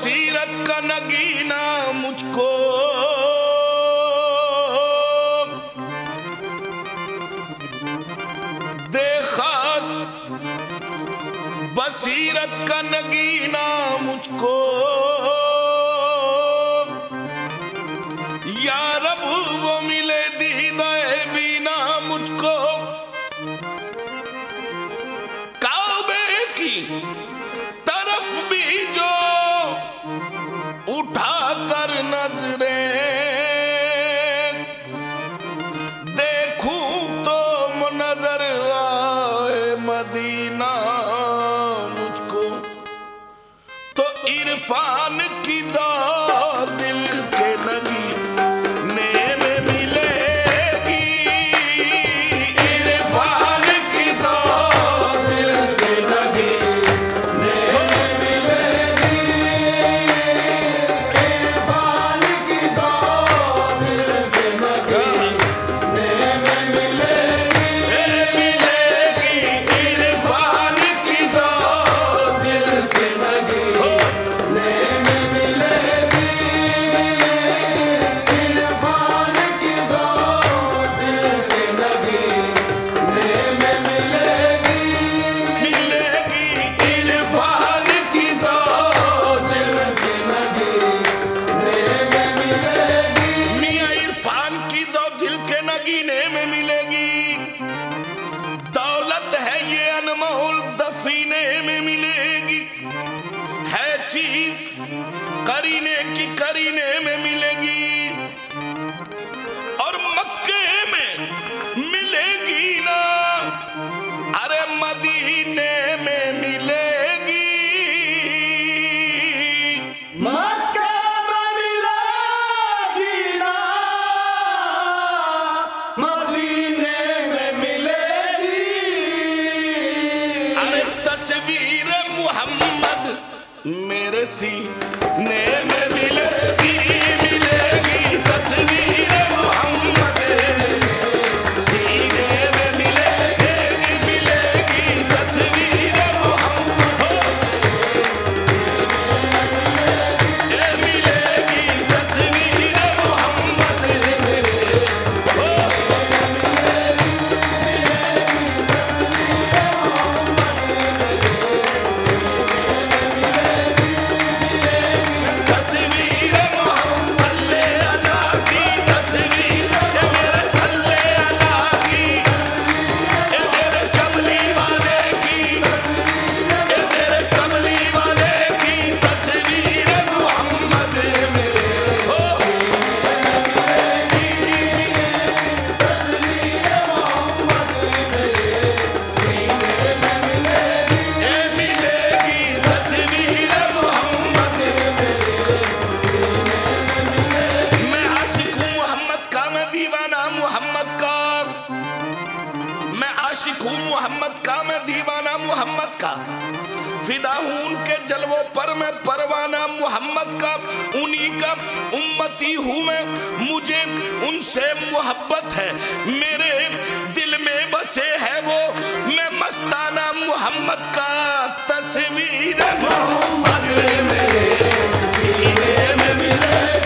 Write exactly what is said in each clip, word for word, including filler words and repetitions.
बसीरत का नगीना मुझको दे खास, बसीरत का नगीना मुझको या रब वो मिले दीदाए बीना मुझको। काबे की तरफ भी जो उठा कर नजरें देखूं तो नजर आए मदीना मुझको। तो इरफान की ज़ात दिल के नगी चीज करीने की करीने में मिलेगी और मक्के में मिलेगी ना, अरे मदीने में मिलेगी। मक्के में मिलेगी ना, मदीने में मिलेगी। अरे तस्वीर मुहम्मद मेरे सीने में मिलेगी, मिलेगी तस्वीर मुहम्मद सीने में मिलेगी, मिलेगी तस्वीर मुहम्मद मिलेगी तस्वीर मुहम्मद मेरे हो। मोहम्मद का मैं दीवाना मोहम्मद का, फिदा हूं उनके जलवों पर मैं परवाना मोहम्मद का, उन्हीं का उम्मती हूं मैं, मुझे उनसे मोहब्बत है, मेरे दिल में बसे है वो मैं मस्ताना मोहम्मद का। तस्वीर मोहम्मद मेरे सीने में मिलेगी,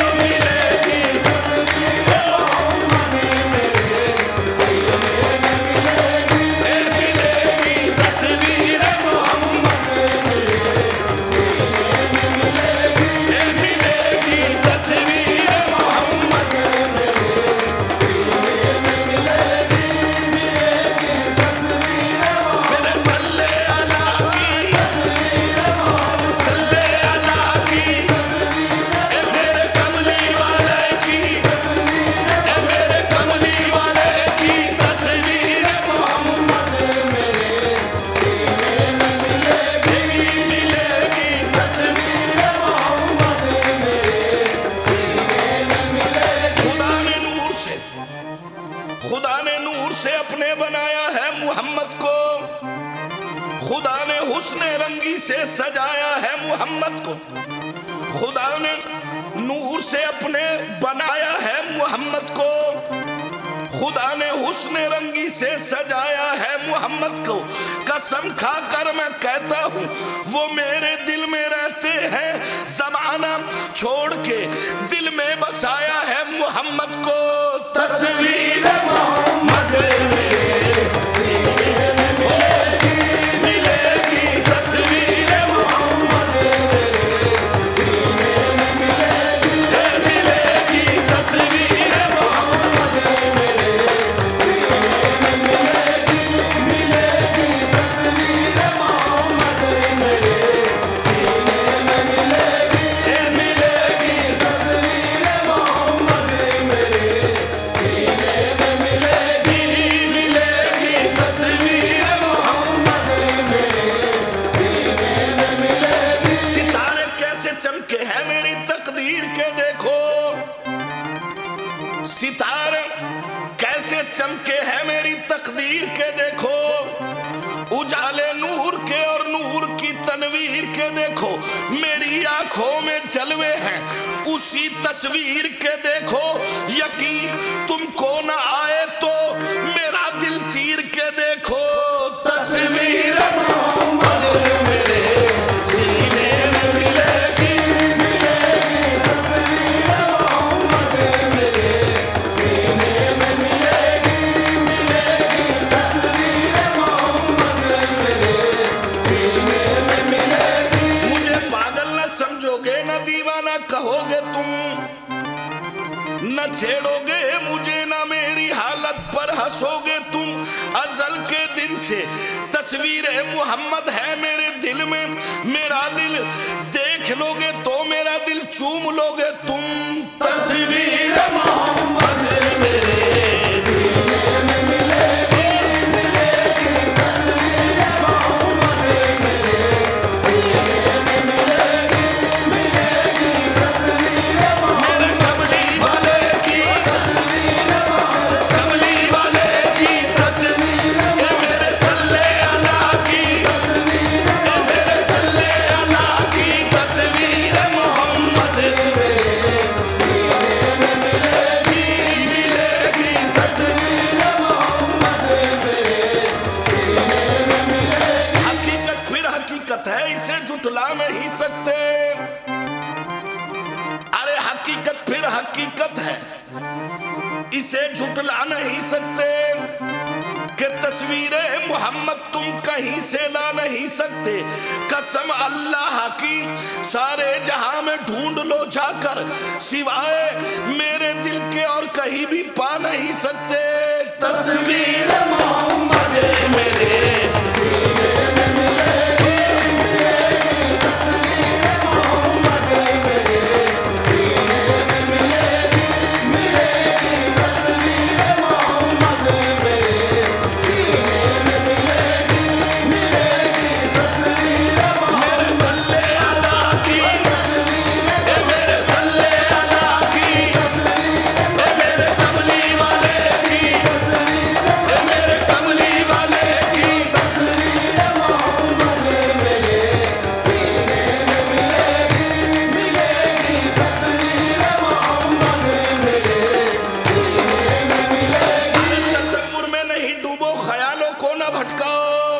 खुदा ने नूर से अपने बनाया है मोहम्मद को, खुदा ने हुस्न रंगी से सजाया है मोहम्मद को, खुदा ने नूर से अपने बनाया है मोहम्मद को, खुदा ने हुस्न रंगी से सजाया है मोहम्मद को। कसम खा कर मैं कहता हूँ वो मेरे दिल में रहते हैं जमाना छोड़ के, दिल में बसाया है मोहम्मद को। तस्वीर मोहम्मद मेरे सीने में मिलेगी, मिलेगी तस्वीर मोहम्मद मेरे सीने में मिलेगी, मिलेगी तस्वीर मोहम्मद मेरे सीने में मिलेगी, मिलेगी तस्वीर मोहम्मद मेरे सीने में मिलेगी, मिलेगी तस्वीर मोहम्मद मेरे सीने में मिलेगी, मिलेगी तस्वीर मोहम्मद मेरे सीने में मिलेगी। सितारे कैसे चमके हैं मेरी तकदीर के देखो, सितारे कैसे चमके हैं मेरी तकदीर के देखो, उजाले नूर के और नूर की तनवीर के देखो, मेरी आंखों में जलवे हैं उसी तस्वीर के देखो। यकीन तुमको ना आए तो मेरा दिल चीर के देखो। तस्वीर मोहम्मद मेरे सीने में मिलेगी, मिलेगी तस्वीर मोहम्मद मेरे सीने में मिलेगी, मिलेगी तस्वीर मोहम्मद मेरे सीने में मिलेगी। मुझे पागल न समझोगे, न दीवाना कहोगे तुम, न छेड़ोगे मुझे, न मेरी हालत पर हंसोगे तुम। अजल के दिन से तस्वीर मोहम्मद है मेरे दिल में, मेरा दिल देख लोगे तो मेरा दिल चूम लोगे तुम। तस्वीर मोहम्मद मेरे सीने में मिलेगी, मिलेगी तस्वीर मोहम्मद मेरे सीने में मिलेगी, मिलेगी तस्वीर मेरे कमली वाले की, कमली वाले की तस्वीर, मेरे सल्ले अला की, मेरे सल्ले अला की तस्वीर मोहम्मद मेरे सीने में मिलेगी, मिलेगी तस्वीर मोहम्मद मेरे सीने में मिलेगी। हकीकत फिर हकीकत है, इसे झुठला नहीं सकते। अरे हकीकत फिर हकीकत है, इसे झुठला नहीं सकते कि तस्वीरें मोहम्मद तुम कहीं से ला नहीं सकते। कसम अल्लाह की सारे जहां में ढूंढ लो जाकर, सिवाय मेरे दिल के और कहीं भी पा नहीं सकते। तस्वीर मोहम्मद मेरे सीने में मिलेगी, मिलेगी तस्वीर मोहम्मद मेरे सीने में मिलेगी, मिलेगी तस्वीर मोहम्मद मेरे सीने में मिलेगी, मिलेगी तस्वीर मेरे सल्ले अला की, ए मेरे सल्ले अला की, ए मेरे कमली वाले की, ए मेरे कमली वाले की तस्वीर मोहम्मद मेरे सीने में मिलेगी, मिलेगी तस्वीर मोहम्मद मेरे सीने में मिलेगी। तसव्वुर में नहीं डूबो, ख्यालों को न भटकाओ,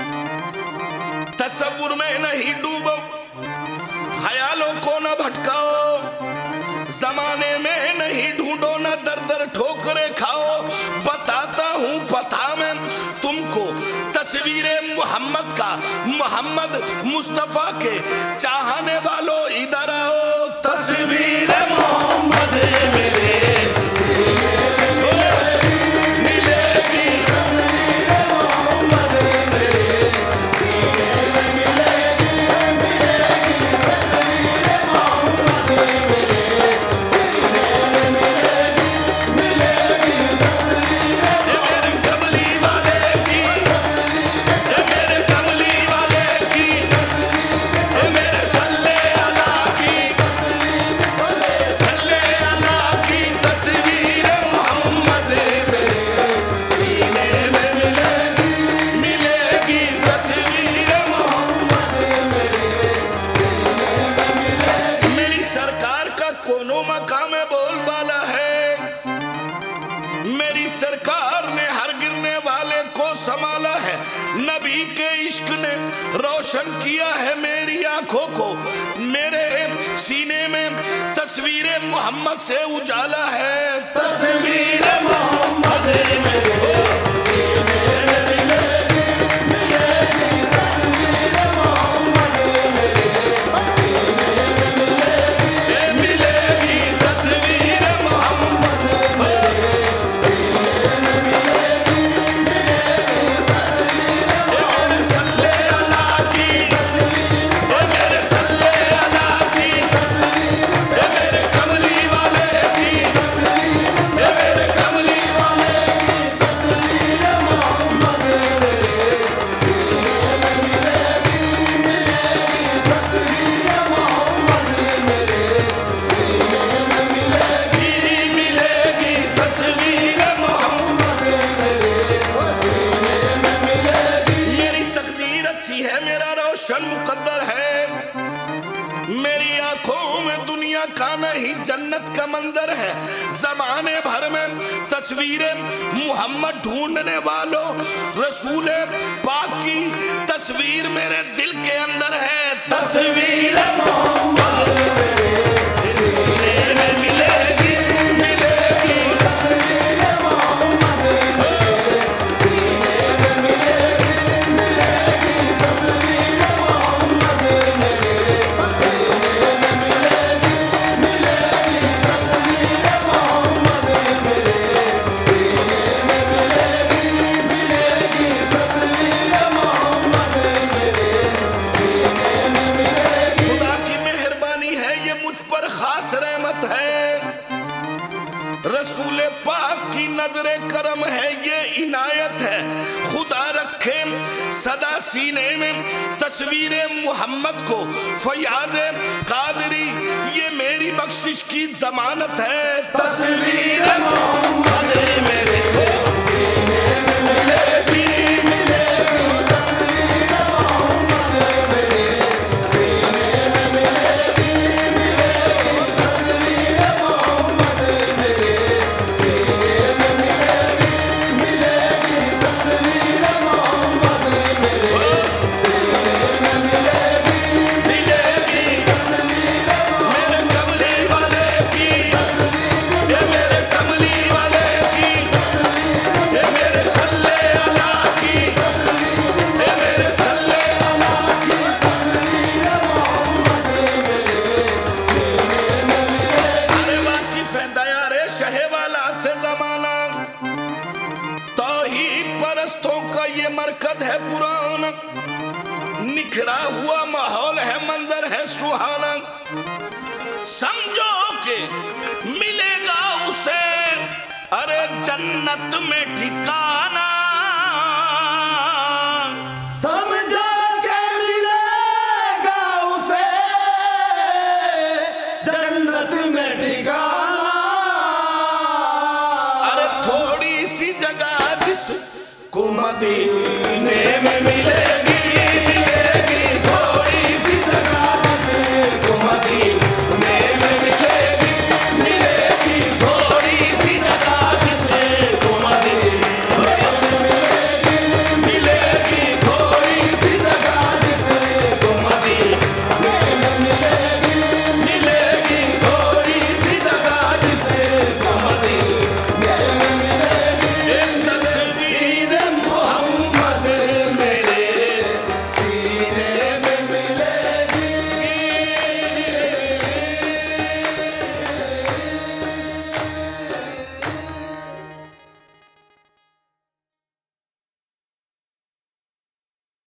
तसव्वुर में नहीं डूबो, ख्यालों को न भटकाओ, जमाने में नहीं ढूंढो, न दर दर ठोकरे खाओ। बताता हूँ पता मैं तुमको तस्वीरें मोहम्मद का, मोहम्मद मुस्तफा के चाहने वालों इधर आओ। तस्वीर मोहम्मद मेरे सीने में मिलेगी, तस्वीर मोहम्मद मेरे सीने में मिलेगी, मिलेगी तस्वीर मोहम्मद मेरे सीने में मिलेगी, मिलेगी तस्वीर मेरे कमली वाले की, मेरे कमली वाले की, मेरे सल्ले अला की, रोशन किया है मेरी आंखों को, मेरे सीने में तस्वीर मोहम्मद से उजाला है। तस्वीर मोहम्मद मेरे मुकद्दर है। मेरी आंखों में दुनिया का नहीं जन्नत का मंजर है। जमाने भर में तस्वीरें मोहम्मद ढूंढने वालों रसूल पाक की तस्वीर मेरे दिल के अंदर है। तस्वीर मोहम्मद रसूल पाक की नजरे करम है, ये इनायत है। खुदा रखे सदा सीने में तस्वीर मोहम्मद को। फयाज कादरी ये मेरी बख्शिश की जमानत है। तस्वीर मोहम्मद मेरे को मरकज है पुराना, निखरा हुआ माहौल है, मंजर है सुहाना। समझो कि मिलेगा उसे अरे जन्नत में ठिकाना। समझो कि मिलेगा उसे जन्नत में ठिकाना। अरे थोड़ी सी जगह जिस को मदीने में मिले